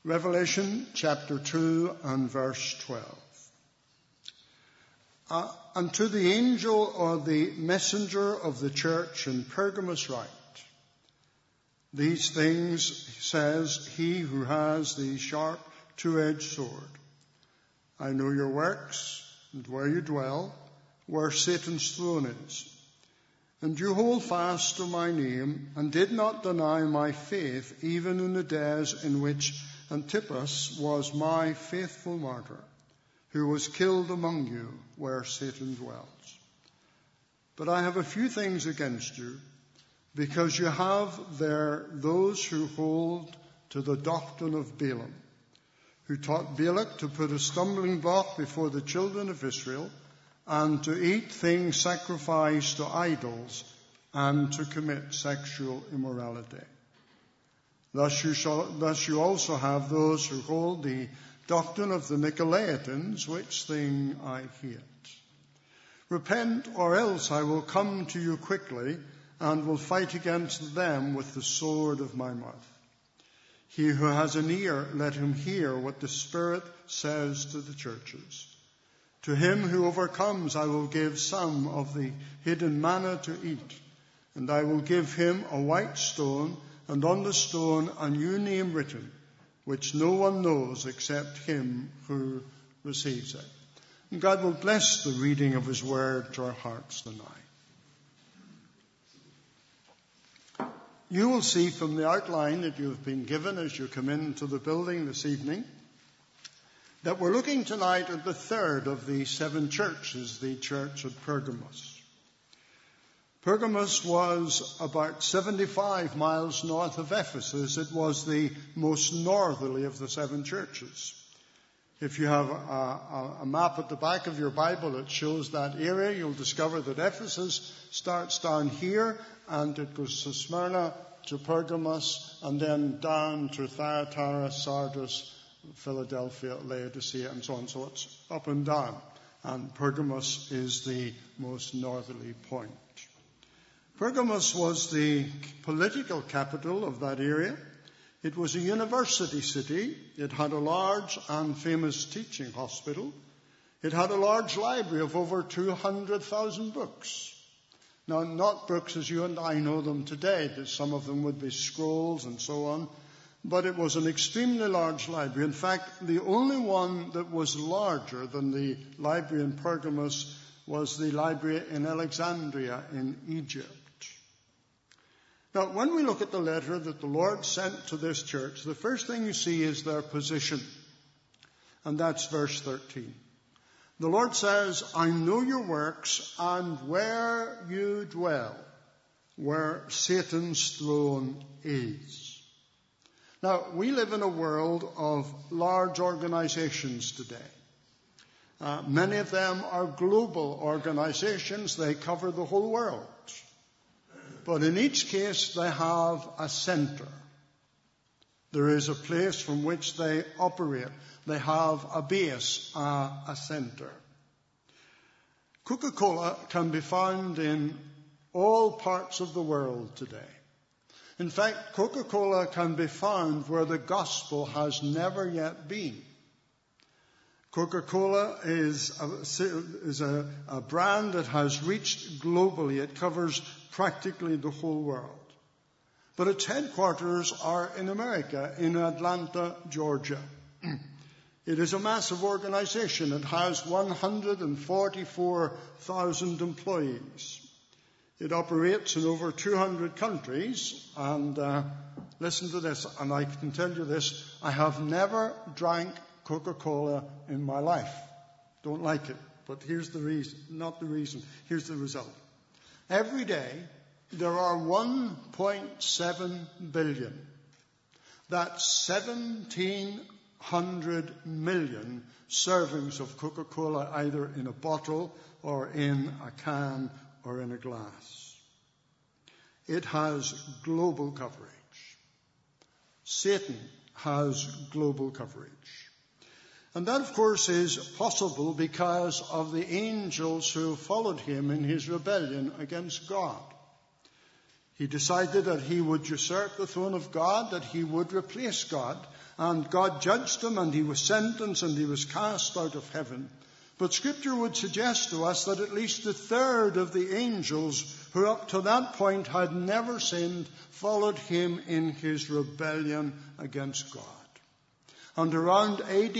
Revelation chapter 2 and verse 12. And to the angel or the messenger of the church in Pergamos write, these things says he who has the sharp two-edged sword. I know your works and where you dwell, where Satan's throne is. And you hold fast to my name and did not deny my faith, even in the days in which Antipas was my faithful martyr, who was killed among you where Satan dwells. But I have a few things against you, because you have there those who hold to the doctrine of Balaam, who taught Balak to put a stumbling block before the children of Israel, and to eat things sacrificed to idols, and to commit sexual immorality. Thus you also have those who hold the doctrine of the Nicolaitans, which thing I hate. Repent, or else I will come to you quickly, and will fight against them with the sword of my mouth. He who has an ear, let him hear what the Spirit says to the churches. To him who overcomes, I will give some of the hidden manna to eat, and I will give him a white stone, and on the stone a new name written, which no one knows except him who receives it. And God will bless the reading of his word to our hearts tonight. You will see from the outline that you have been given as you come into the building this evening that we're looking tonight at the third of the 7 churches, the church of Pergamos. Pergamos was about 75 miles north of Ephesus. It was the most northerly of the 7 churches. If you have a map at the back of your Bible that shows that area, you'll discover that Ephesus starts down here and it goes to Smyrna, to Pergamos, and then down to Thyatira, Sardis, Philadelphia, Laodicea, and so on. So it's up and down. And Pergamos is the most northerly point. Pergamos was the political capital of that area. It was a university city. It had a large and famous teaching hospital. It had a large library of over 200,000 books. Now, not books as you and I know them today. Some of them would be scrolls and so on. But it was an extremely large library. In fact, the only one that was larger than the library in Pergamos was the library in Alexandria in Egypt. Now, when we look at the letter that the Lord sent to this church, the first thing you see is their position. And that's verse 13. The Lord says, I know your works and where you dwell, where Satan's throne is. Now, we live in a world of large organizations today. Many of them are global organizations. They cover the whole world. But in each case, they have a center. There is a place from which they operate. They have a base, a center. Coca-Cola can be found in all parts of the world today. In fact, Coca-Cola can be found where the gospel has never yet been. Coca-Cola is a brand that has reached globally. It covers practically the whole world. But its headquarters are in America, in Atlanta, Georgia. It is a massive organization. It has 144,000 employees. It operates in over 200 countries. And listen to this, and I can tell you this, I have never drank Coca-Cola in my life. Don't like it. But here's the reason, not the reason, here's the result. Every day, there are 1.7 billion. That's 1,700 million servings of Coca-Cola, either in a bottle or in a can or in a glass. It has global coverage. Satan has global coverage. And that, of course, is possible because of the angels who followed him in his rebellion against God. He decided that he would usurp the throne of God, that he would replace God. And God judged him, and he was sentenced, and he was cast out of heaven. But Scripture would suggest to us that at least a third of the angels who up to that point had never sinned followed him in his rebellion against God. And around AD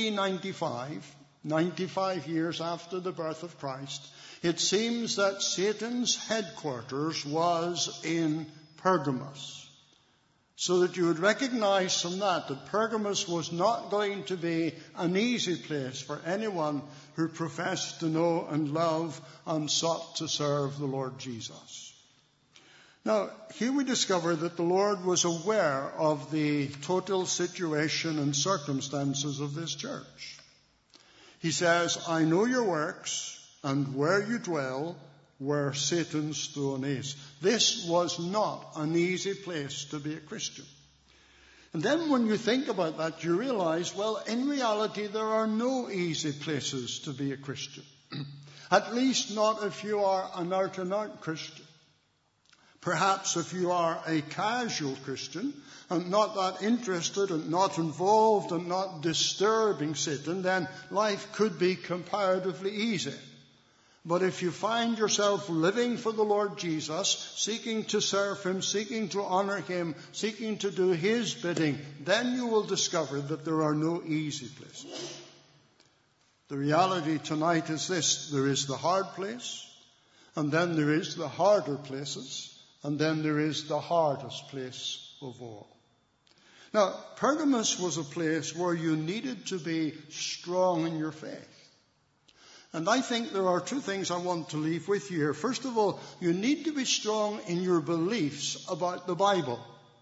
95 years after the birth of Christ, it seems that Satan's headquarters was in Pergamos. So that you would recognize from that Pergamos was not going to be an easy place for anyone who professed to know and love and sought to serve the Lord Jesus. Now, here we discover that the Lord was aware of the total situation and circumstances of this church. He says, I know your works and where you dwell, where Satan's throne is. This was not an easy place to be a Christian. And then when you think about that, you realize, well, in reality, there are no easy places to be a Christian. At least not if you are an out-and-out Christian. Perhaps if you are a casual Christian and not that interested and not involved and not disturbing Satan, then life could be comparatively easy. But if you find yourself living for the Lord Jesus, seeking to serve him, seeking to honor him, seeking to do his bidding, then you will discover that there are no easy places. The reality tonight is this: there is the hard place, and then there is the harder places, and then there is the hardest place of all. Now, Pergamos was a place where you needed to be strong in your faith. And I think there are two things I want to leave with you here. First of all, you need to be strong in your beliefs about the Bible.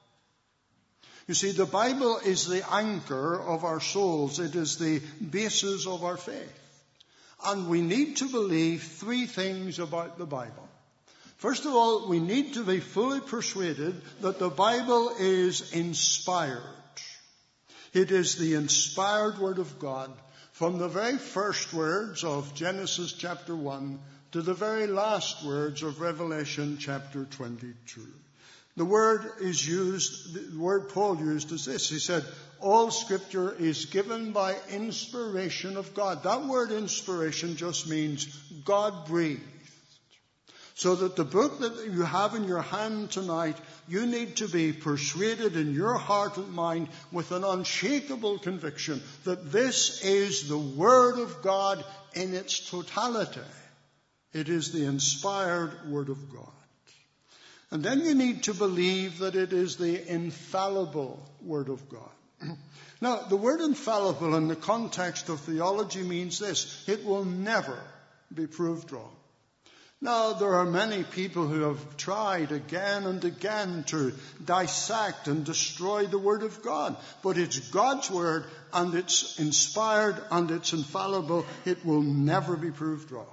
You see, the Bible is the anchor of our souls. It is the basis of our faith. And we need to believe three things about the Bible. First of all, we need to be fully persuaded that the Bible is inspired. It is the inspired Word of God. From the very first words of Genesis chapter 1 to the very last words of Revelation chapter 22. The word Paul used is this. He said, all Scripture is given by inspiration of God. That word inspiration just means God breathed. So that the book that you have in your hand tonight, you need to be persuaded in your heart and mind with an unshakable conviction that this is the Word of God in its totality. It is the inspired Word of God. And then you need to believe that it is the infallible Word of God. Now, the word infallible in the context of theology means this: it will never be proved wrong. Now, there are many people who have tried again and again to dissect and destroy the Word of God. But it's God's Word, and it's inspired, and it's infallible. It will never be proved wrong.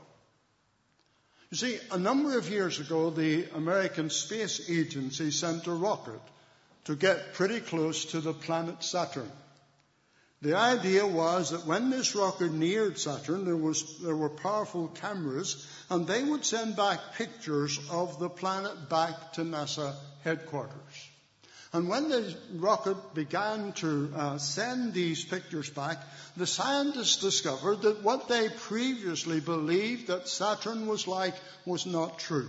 You see, a number of years ago, the American Space Agency sent a rocket to get pretty close to the planet Saturn. The idea was that when this rocket neared Saturn, there were powerful cameras, and they would send back pictures of the planet back to NASA headquarters. And when the rocket began to send these pictures back, the scientists discovered that what they previously believed that Saturn was like was not true.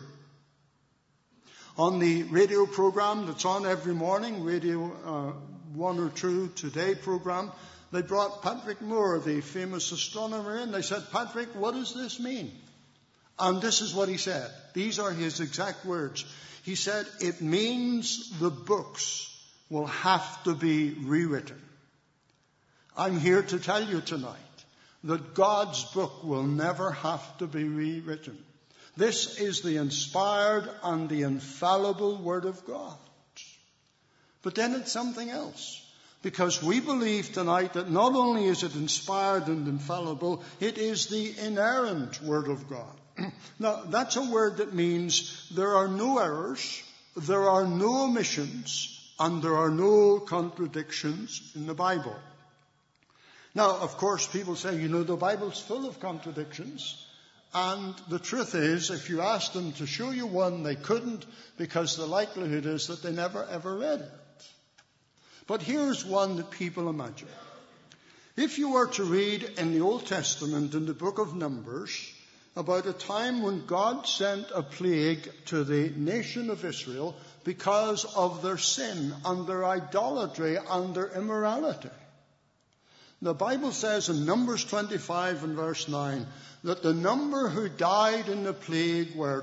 On the radio program that's on every morning, Radio 1 or 2 Today program, they brought Patrick Moore, the famous astronomer, in. They said, Patrick, what does this mean? And this is what he said. These are his exact words. He said, it means the books will have to be rewritten. I'm here to tell you tonight that God's book will never have to be rewritten. This is the inspired and the infallible Word of God. But then it's something else. Because we believe tonight that not only is it inspired and infallible, it is the inerrant Word of God. Now, that's a word that means there are no errors, there are no omissions, and there are no contradictions in the Bible. Now, of course, people say, the Bible's full of contradictions. And the truth is, if you asked them to show you one, they couldn't, because the likelihood is that they never ever read it. But here's one that people imagine. If you were to read in the Old Testament, in the book of Numbers, about a time when God sent a plague to the nation of Israel because of their sin and their idolatry and their immorality. The Bible says in Numbers 25 and verse 9 that the number who died in the plague were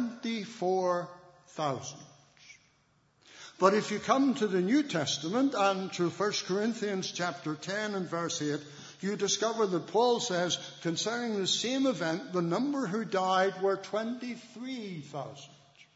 24,000. But if you come to the New Testament and to 1 Corinthians chapter 10 and verse 8, you discover that Paul says concerning the same event, the number who died were 23,000.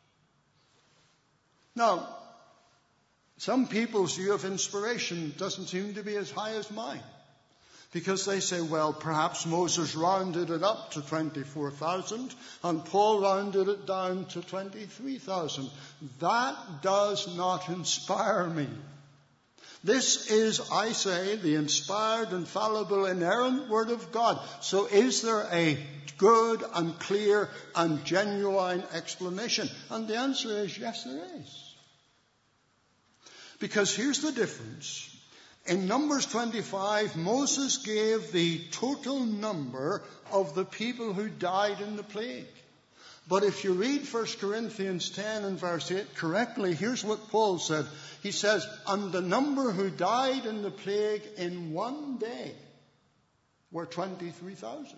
Now, some people's view of inspiration doesn't seem to be as high as mine. Because they say, well, perhaps Moses rounded it up to 24,000 and Paul rounded it down to 23,000. That does not inspire me. This is, I say, the inspired, infallible, inerrant Word of God. So is there a good and clear and genuine explanation? And the answer is yes, there is. Because here's the difference. In Numbers 25, Moses gave the total number of the people who died in the plague. But if you read 1 Corinthians 10 and verse 8 correctly, here's what Paul said. He says, and the number who died in the plague in one day were 23,000.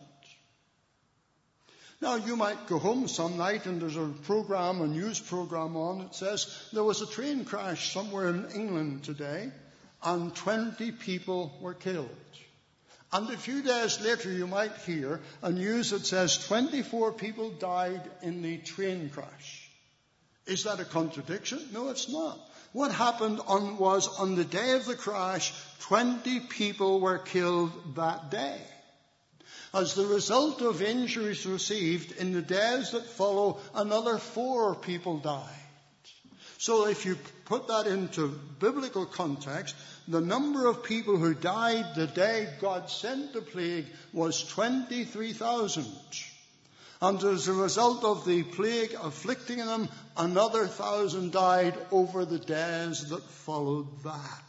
Now, you might go home some night and there's a news program on. It says there was a train crash somewhere in England today, and 20 people were killed. And a few days later you might hear a news that says 24 people died in the train crash. Is that a contradiction? No, it's not. What happened was on the day of the crash, 20 people were killed that day. As the result of injuries received, in the days that follow, another 4 people died. So if you put that into biblical context, the number of people who died the day God sent the plague was 23,000. And as a result of the plague afflicting them, another 1,000 died over the days that followed that.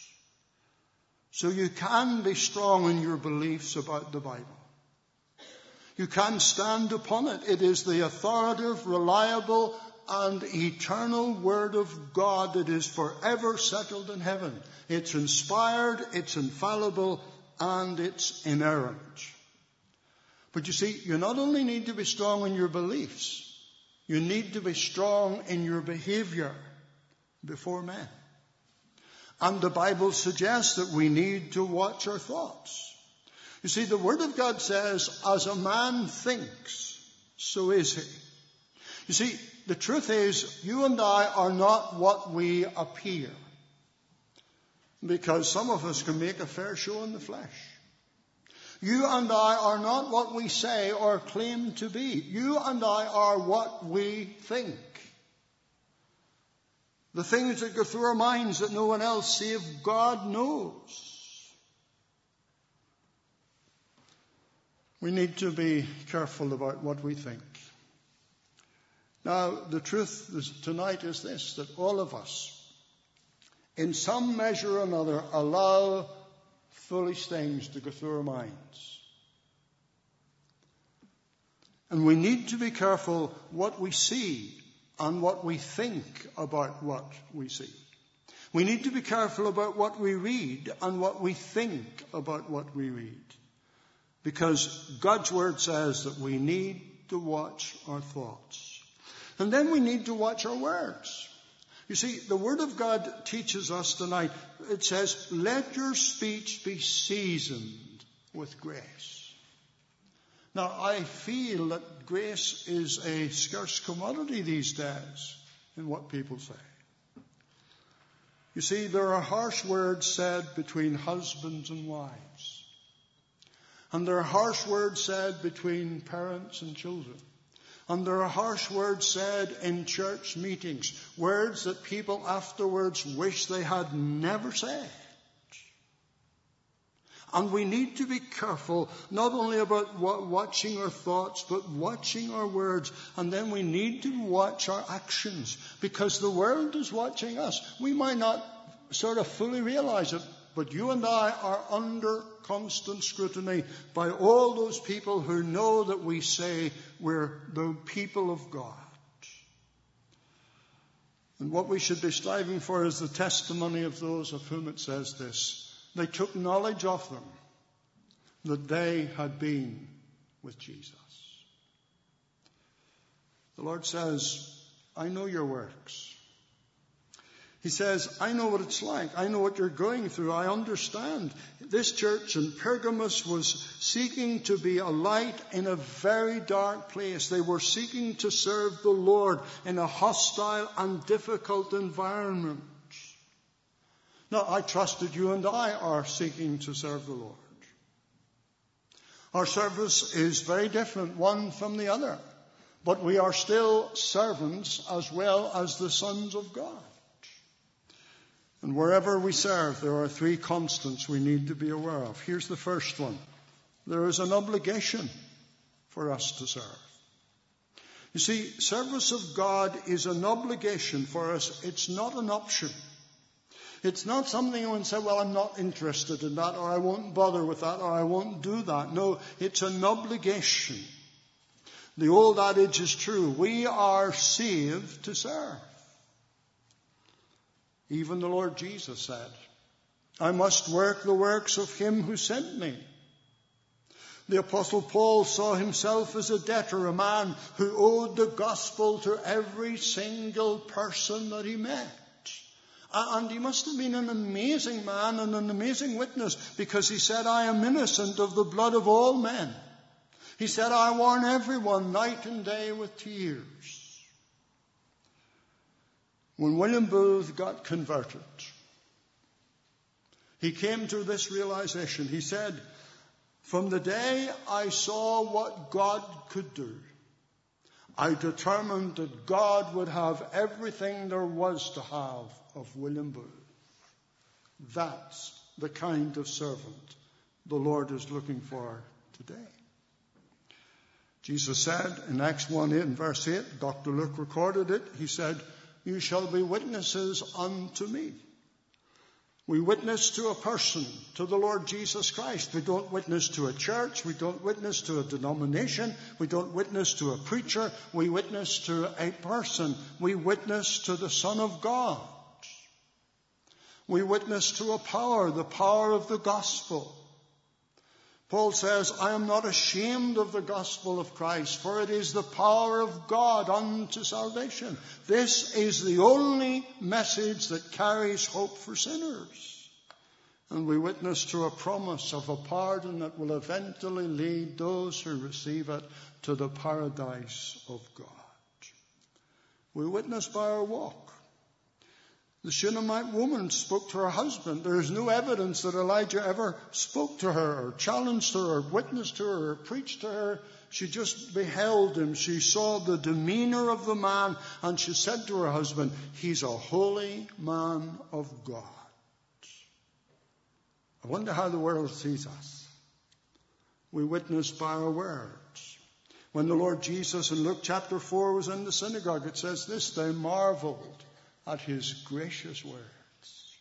So you can be strong in your beliefs about the Bible. You can stand upon it. It is the authoritative, reliable, and eternal Word of God that is forever settled in heaven. It's inspired, it's infallible, and it's inerrant. But you see, you not only need to be strong in your beliefs, you need to be strong in your behavior before men. And the Bible suggests that we need to watch our thoughts. You see, the Word of God says, as a man thinks, so is he. You see, the truth is, you and I are not what we appear. Because some of us can make a fair show in the flesh. You and I are not what we say or claim to be. You and I are what we think. The things that go through our minds that no one else save God knows. We need to be careful about what we think. Now, the truth tonight is this, that all of us, in some measure or another, allow foolish things to go through our minds. And we need to be careful what we see and what we think about what we see. We need to be careful about what we read and what we think about what we read. Because God's Word says that we need to watch our thoughts. And then we need to watch our words. You see, the Word of God teaches us tonight, it says, let your speech be seasoned with grace. Now, I feel that grace is a scarce commodity these days in what people say. You see, there are harsh words said between husbands and wives. And there are harsh words said between parents and children. And there are harsh words said in church meetings, words that people afterwards wish they had never said. And we need to be careful, not only about watching our thoughts, but watching our words. And then we need to watch our actions, because the world is watching us. We might not sort of fully realize it, but you and I are under constant scrutiny by all those people who know that we say we're the people of God. And what we should be striving for is the testimony of those of whom it says this: they took knowledge of them, that they had been with Jesus. The Lord says, I know your works. He says, I know what it's like. I know what you're going through. I understand. This church in Pergamos was seeking to be a light in a very dark place. They were seeking to serve the Lord in a hostile and difficult environment. Now, I trust that you and I are seeking to serve the Lord. Our service is very different, one from the other. But we are still servants as well as the sons of God. And wherever we serve, there are three constants we need to be aware of. Here's the first one. There is an obligation for us to serve. You see, service of God is an obligation for us. It's not an option. It's not something you can say, well, I'm not interested in that, or I won't bother with that, or I won't do that. No, it's an obligation. The old adage is true. We are saved to serve. Even the Lord Jesus said, I must work the works of him who sent me. The Apostle Paul saw himself as a debtor, a man who owed the gospel to every single person that he met. And he must have been an amazing man and an amazing witness, because he said, I am innocent of the blood of all men. He said, I warn everyone night and day with tears. When William Booth got converted, he came to this realization. He said, from the day I saw what God could do, I determined that God would have everything there was to have of William Booth. That's the kind of servant the Lord is looking for today. Jesus said in Acts 1:8 and verse 8, Dr. Luke recorded it, he said, you shall be witnesses unto me. We witness to a person, to the Lord Jesus Christ. We don't witness to a church. We don't witness to a denomination. We don't witness to a preacher. We witness to a person. We witness to the Son of God. We witness to a power, the power of the gospel. Paul says, I am not ashamed of the gospel of Christ, for it is the power of God unto salvation. This is the only message that carries hope for sinners. And we witness to a promise of a pardon that will eventually lead those who receive it to the paradise of God. We witness by our walk. The Shunammite woman spoke to her husband. There is no evidence that Elijah ever spoke to her or challenged her or witnessed to her or preached to her. She just beheld him. She saw the demeanor of the man, and she said to her husband, he's a holy man of God. I wonder how the world sees us. We witness by our words. When the Lord Jesus in Luke chapter 4 was in the synagogue, it says this, they marveled at his gracious words.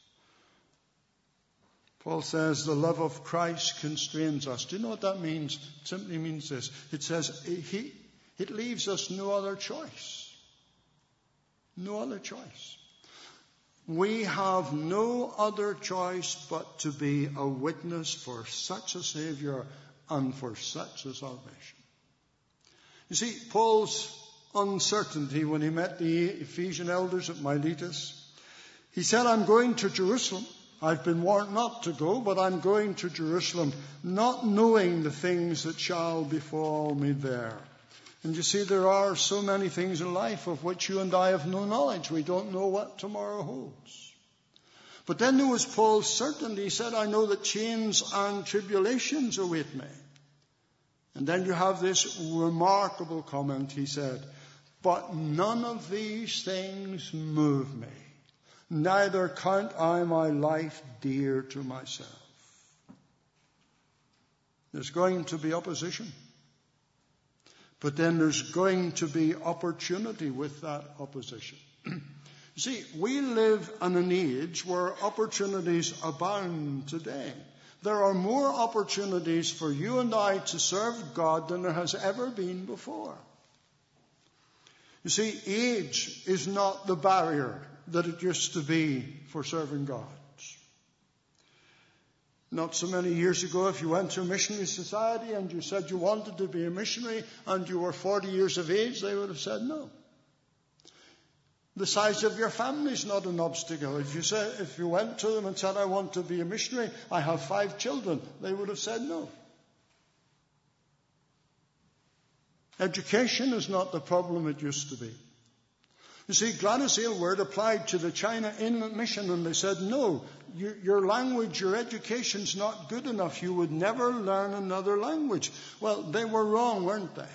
Paul says the love of Christ constrains us. Do you know what that means? It simply means this. It says it leaves us no other choice. No other choice. We have no other choice but to be a witness for such a Savior and for such a salvation. You see, Paul's uncertainty when he met the Ephesian elders at Miletus. He said, I'm going to Jerusalem. I've been warned not to go, but I'm going to Jerusalem, not knowing the things that shall befall me there. And you see, there are so many things in life of which you and I have no knowledge. We don't know what tomorrow holds. But then there was Paul's certainty. He said, I know that chains and tribulations await me. And then you have this remarkable comment. He said, but none of these things move me. Neither count I my life dear to myself. There's going to be opposition. But then there's going to be opportunity with that opposition. You see, we live in an age where opportunities abound today. There are more opportunities for you and I to serve God than there has ever been before. You see, age is not the barrier that it used to be for serving God. Not so many years ago, if you went to a missionary society and you said you wanted to be a missionary and you were 40 years of age, they would have said no. The size of your family is not an obstacle. If you went to them and said, I want to be a missionary, I have 5 children, they would have said no. Education is not the problem it used to be. You see, Gladys Aylward applied to the China Inland Mission and they said, no, your language, your education's not good enough. You would never learn another language. Well, they were wrong, weren't they?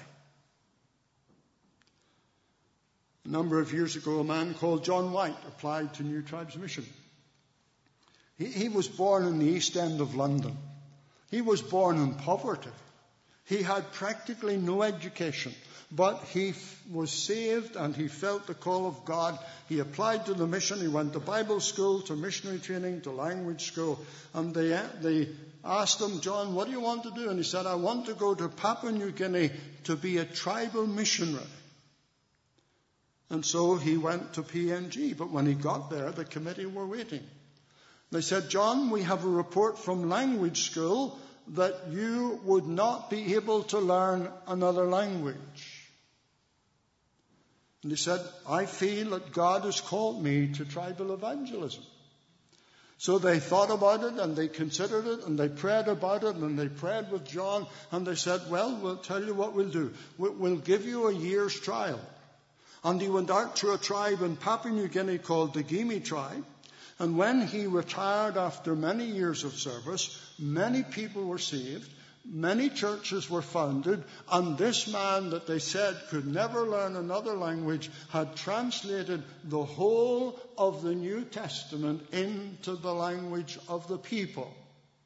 A number of years ago, a man called John White applied to New Tribes Mission. He was born in the East End of London. He was born in poverty. He had practically no education, but he was saved and he felt the call of God. He applied to the mission. He went to Bible school, to missionary training, to language school. And they asked him, John, what do you want to do? And he said, I want to go to Papua New Guinea to be a tribal missionary. And so he went to PNG. But when he got there, the committee were waiting. They said, John, we have a report from language school that you would not be able to learn another language. And he said, I feel that God has called me to tribal evangelism. So they thought about it and they considered it and they prayed about it and they prayed with John and they said, well, we'll tell you what we'll do. We'll give you a year's trial. And he went out to a tribe in Papua New Guinea called the Gimi tribe. And when he retired after many years of service, many people were saved, many churches were founded, and this man that they said could never learn another language had translated the whole of the New Testament into the language of the people.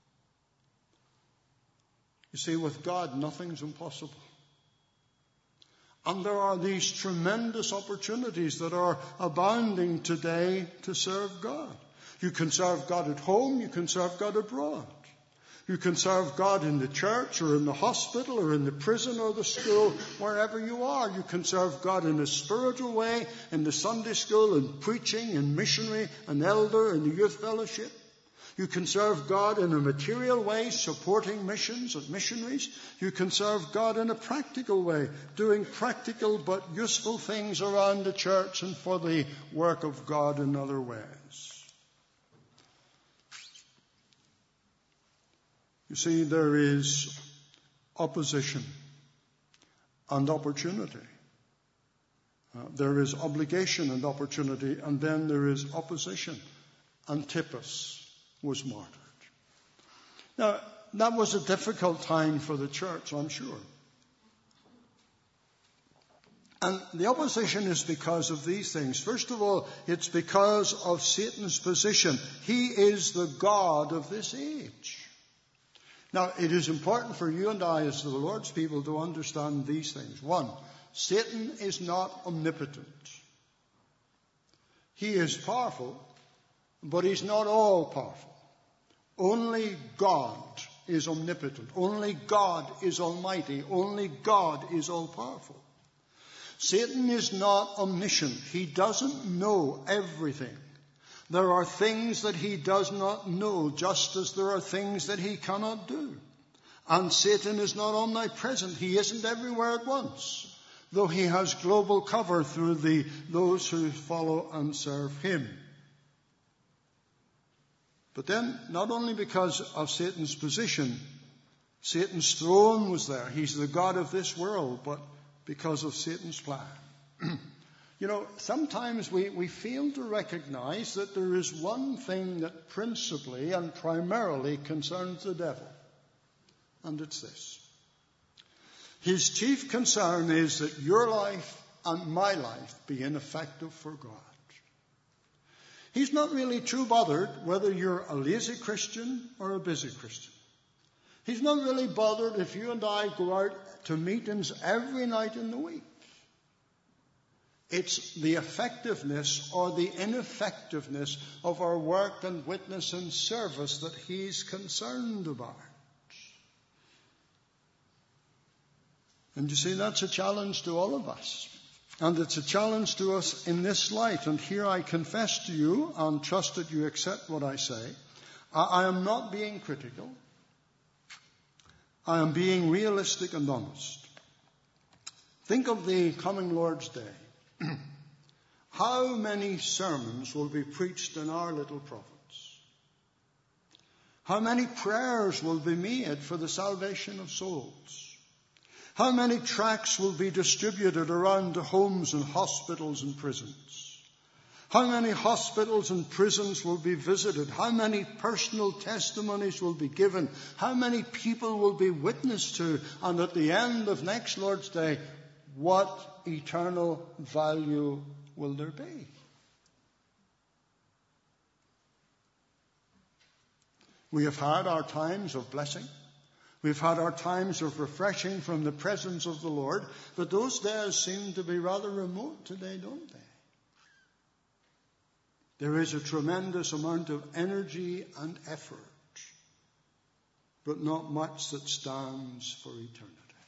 You see, with God, nothing's impossible. And there are these tremendous opportunities that are abounding today to serve God. You can serve God at home, you can serve God abroad. You can serve God in the church or in the hospital or in the prison or the school, wherever you are. You can serve God in a spiritual way, in the Sunday school, in preaching, in missionary, an elder, in the youth fellowship. You can serve God in a material way, supporting missions and missionaries. You can serve God in a practical way, doing practical but useful things around the church and for the work of God in other ways. You see, there is opposition and opportunity. There is obligation and opportunity, and then there is opposition. Antipas was martyred. Now, that was a difficult time for the church, I'm sure. And the opposition is because of these things. First of all, it's because of Satan's position. He is the God of this age. Now, it is important for you and I as the Lord's people to understand these things. One, Satan is not omnipotent. He is powerful, but he's not all powerful. Only God is omnipotent. Only God is almighty. Only God is all powerful. Satan is not omniscient. He doesn't know everything. There are things that he does not know, just as there are things that he cannot do. And Satan is not omnipresent. He isn't everywhere at once, though he has global cover through those who follow and serve him. But then, not only because of Satan's position, Satan's throne was there. He's the God of this world, but because of Satan's plan. You know, sometimes we fail to recognize that there is one thing that principally and primarily concerns the devil, and it's this. His chief concern is that your life and my life be ineffective for God. He's not really too bothered whether you're a lazy Christian or a busy Christian. He's not really bothered if you and I go out to meetings every night in the week. It's the effectiveness or the ineffectiveness of our work and witness and service that he's concerned about. And you see, that's a challenge to all of us. And it's a challenge to us in this light. And here I confess to you and trust that you accept what I say. I am not being critical. I am being realistic and honest. Think of the coming Lord's Day. How many sermons will be preached in our little province? How many prayers will be made for the salvation of souls? How many tracts will be distributed around the homes and hospitals and prisons? How many hospitals and prisons will be visited? How many personal testimonies will be given? How many people will be witnessed to? And at the end of next Lord's Day, what eternal value will there be? We have had our times of blessing. We've had our times of refreshing from the presence of the Lord, but those days seem to be rather remote today, don't they? There is a tremendous amount of energy and effort, but not much that stands for eternity.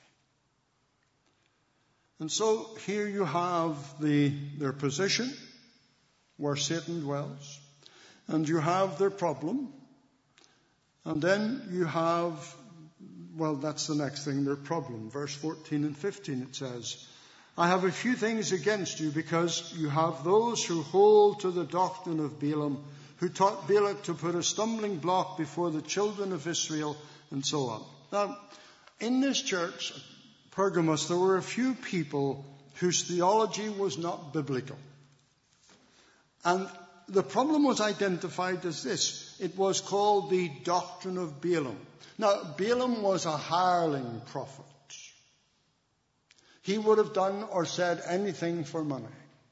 And so here you have their position where Satan dwells, and you have their problem, and then you have, well, that's the next thing, their problem. Verse 14 and 15 it says, I have a few things against you because you have those who hold to the doctrine of Balaam, who taught Balak to put a stumbling block before the children of Israel, and so on. Now, in this church, Pergamos, there were a few people whose theology was not biblical. And the problem was identified as this. It was called the doctrine of Balaam. Now, Balaam was a hireling prophet. He would have done or said anything for money.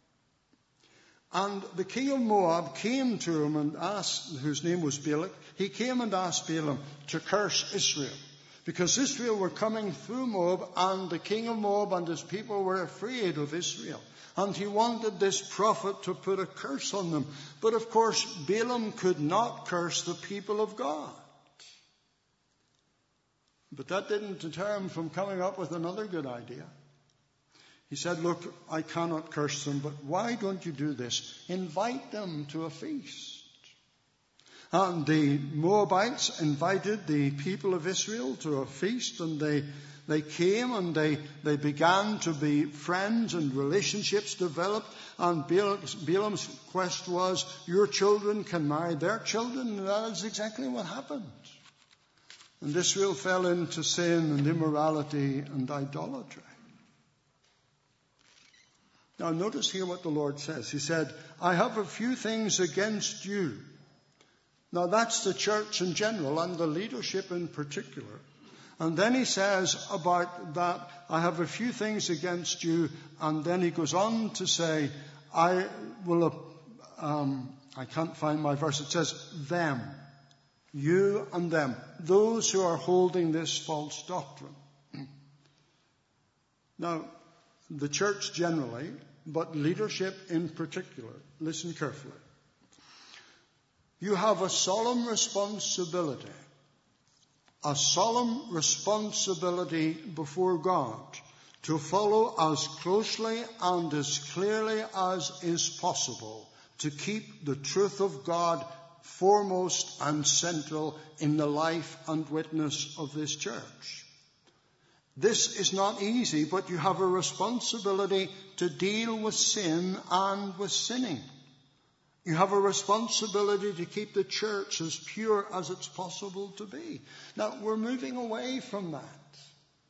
And the king of Moab came to him and asked, whose name was Balak, he came and asked Balaam to curse Israel. Because Israel were coming through Moab, and the king of Moab and his people were afraid of Israel. And he wanted this prophet to put a curse on them. But of course, Balaam could not curse the people of God. But that didn't deter him from coming up with another good idea. He said, look, I cannot curse them, but why don't you do this? Invite them to a feast. And the Moabites invited the people of Israel to a feast, and they came and they began to be friends, and relationships developed. And Balaam's quest was, your children can marry their children, and that is exactly what happened. And Israel fell into sin and immorality and idolatry. Now notice here what the Lord says. He said, I have a few things against you. Now that's the church in general and the leadership in particular. And then he says about that, I have a few things against you. And then he goes on to say, I can't find my verse. It says, them. You and them. Those who are holding this false doctrine. Now, the church generally, but leadership in particular. Listen carefully. You have a solemn responsibility before God to follow as closely and as clearly as is possible to keep the truth of God foremost and central in the life and witness of this church. This is not easy, but you have a responsibility to deal with sin and with sinning. You have a responsibility to keep the church as pure as it's possible to be. Now, we're moving away from that.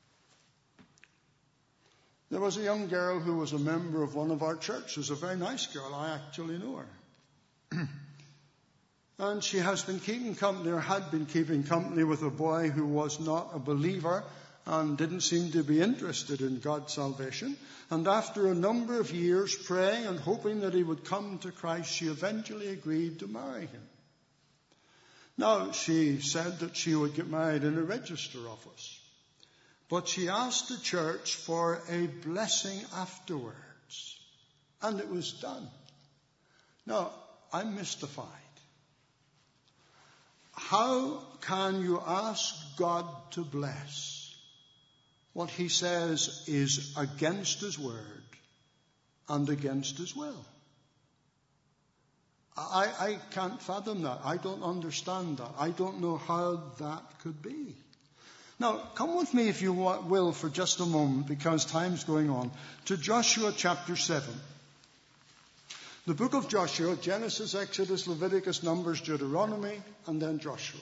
There was a young girl who was a member of one of our churches, a very nice girl. I actually know her. And she has been keeping company, or had been keeping company, with a boy who was not a believer and didn't seem to be interested in God's salvation. And after a number of years praying and hoping that he would come to Christ, she eventually agreed to marry him. Now, she said that she would get married in a register office. But she asked the church for a blessing afterwards. And it was done. Now, I'm mystified. How can you ask God to bless what he says is against his word and against his will? I can't fathom that. I don't understand that. I don't know how that could be. Now, come with me, if you will, for just a moment, because time's going on, to Joshua chapter 7. The book of Joshua, Genesis, Exodus, Leviticus, Numbers, Deuteronomy, and then Joshua.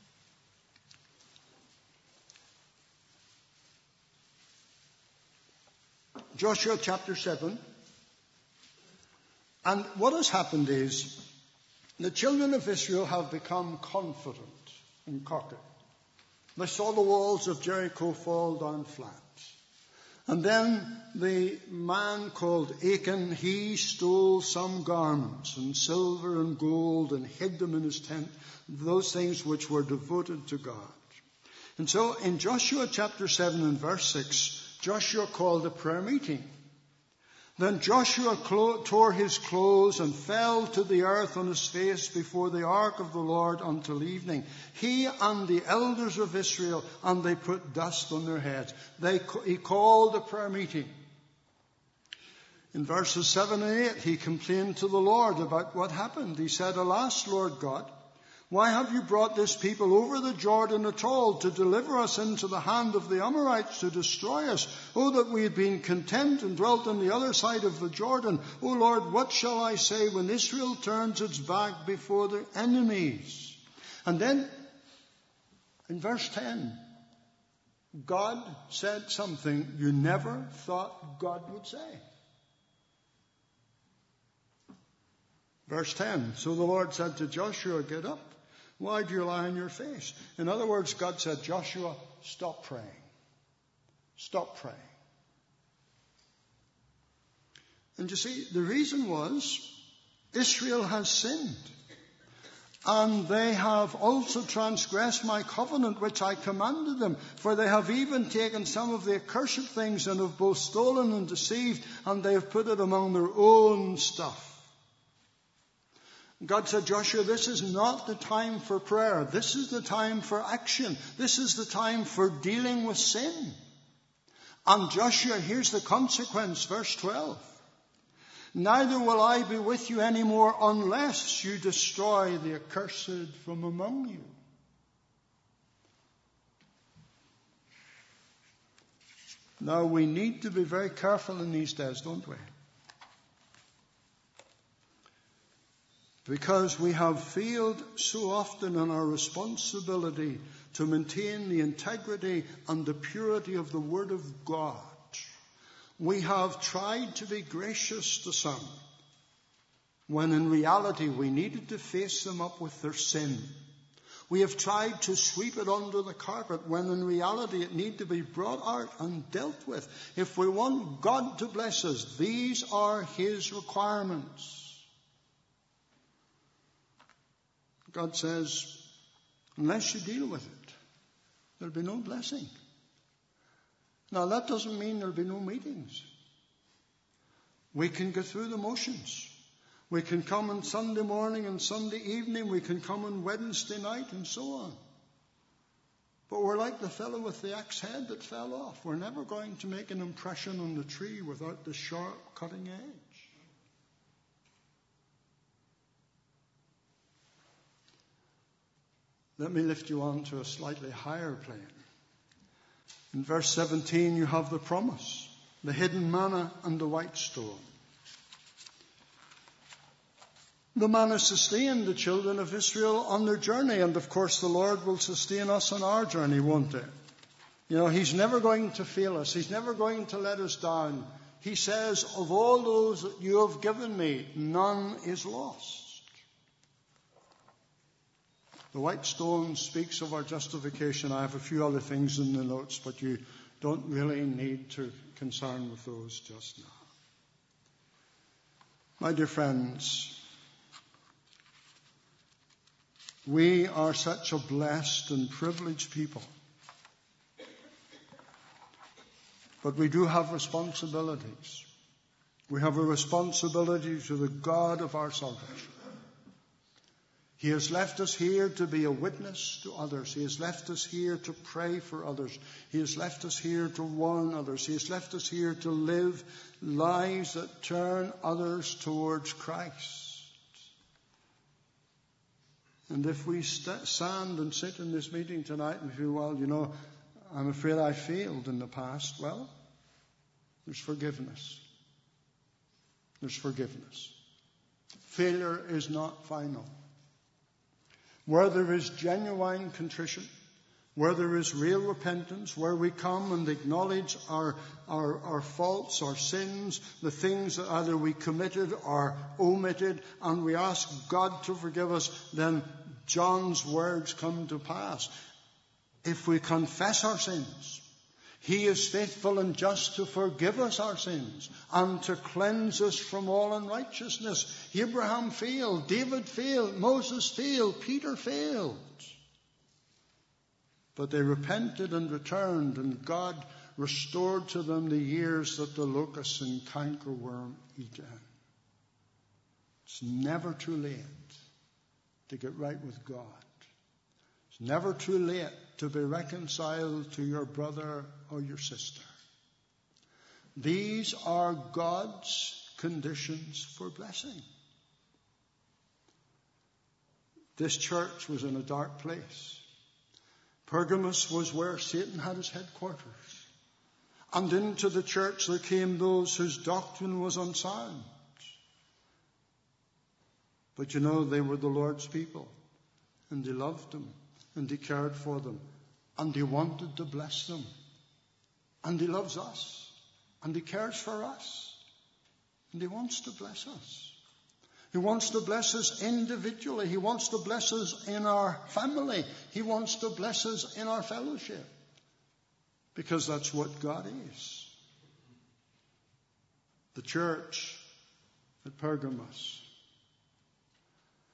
Joshua chapter 7. And what has happened is the children of Israel have become confident and cocky. They saw the walls of Jericho fall down flat. And then the man called Achan, he stole some garments and silver and gold and hid them in his tent, those things which were devoted to God. And so in Joshua chapter 7 and verse 6, Joshua called a prayer meeting. Then Joshua tore his clothes and fell to the earth on his face before the ark of the Lord until evening. He and the elders of Israel, and they put dust on their heads. He called a prayer meeting. In verses 7 and 8, he complained to the Lord about what happened. He said, "Alas, Lord God, why have you brought this people over the Jordan at all to deliver us into the hand of the Amorites to destroy us? Oh, that we had been content and dwelt on the other side of the Jordan. Oh, Lord, what shall I say when Israel turns its back before their enemies?" And then in verse 10, God said something you never thought God would say. Verse 10, "So the Lord said to Joshua, get up. Why do you lie on your face?" In other words, God said, "Joshua, stop praying. Stop praying." And you see, the reason was Israel has sinned. And they have also transgressed my covenant which I commanded them. For they have even taken some of the accursed things and have both stolen and deceived, and they have put it among their own stuff. God said, "Joshua, this is not the time for prayer. This is the time for action. This is the time for dealing with sin." And Joshua, here's the consequence, verse 12. "Neither will I be with you anymore unless you destroy the accursed from among you." Now, we need to be very careful in these days, don't we? Because we have failed so often in our responsibility to maintain the integrity and the purity of the Word of God. We have tried to be gracious to some, when in reality we needed to face them up with their sin. We have tried to sweep it under the carpet, when in reality it needed to be brought out and dealt with. If we want God to bless us, these are His requirements. God says, unless you deal with it, there'll be no blessing. Now, that doesn't mean there'll be no meetings. We can go through the motions. We can come on Sunday morning and Sunday evening. We can come on Wednesday night and so on. But we're like the fellow with the axe head that fell off. We're never going to make an impression on the tree without the sharp cutting edge. Let me lift you on to a slightly higher plane. In verse 17, you have the promise, the hidden manna and the white stone. The manna sustained the children of Israel on their journey, and of course the Lord will sustain us on our journey, won't He? You know, He's never going to fail us. He's never going to let us down. He says, "Of all those that you have given me, none is lost." The white stone speaks of our justification. I have a few other things in the notes, but you don't really need to concern with those just now. My dear friends, We are such a blessed and privileged people. But we do have responsibilities. We have a responsibility to the God of our salvation. He has left us here to be a witness to others. He has left us here to pray for others. He has left us here to warn others. He has left us here to live lives that turn others towards Christ. And if we stand and sit in this meeting tonight and feel, well, I'm afraid I failed in the past, well, there's forgiveness. There's forgiveness. Failure is not final. Where there is genuine contrition, where there is real repentance, where we come and acknowledge our faults, our sins, the things that either we committed or omitted, and we ask God to forgive us, then John's words come to pass. If we confess our sins, He is faithful and just to forgive us our sins and to cleanse us from all unrighteousness. Abraham failed, David failed, Moses failed, Peter failed. But they repented and returned, and God restored to them the years that the locust and cankerworm eaten. It's never too late to get right with God. It's never too late to be reconciled to your brother or your sister. These are God's conditions for blessing. This church was in a dark place. Pergamos was where Satan had his headquarters. And into the church there came those whose doctrine was unsound. But they were the Lord's people. And He loved them. And He cared for them. And He wanted to bless them. And He loves us. And He cares for us. And He wants to bless us. He wants to bless us individually. He wants to bless us in our family. He wants to bless us in our fellowship. Because that's what God is. The church at Pergamos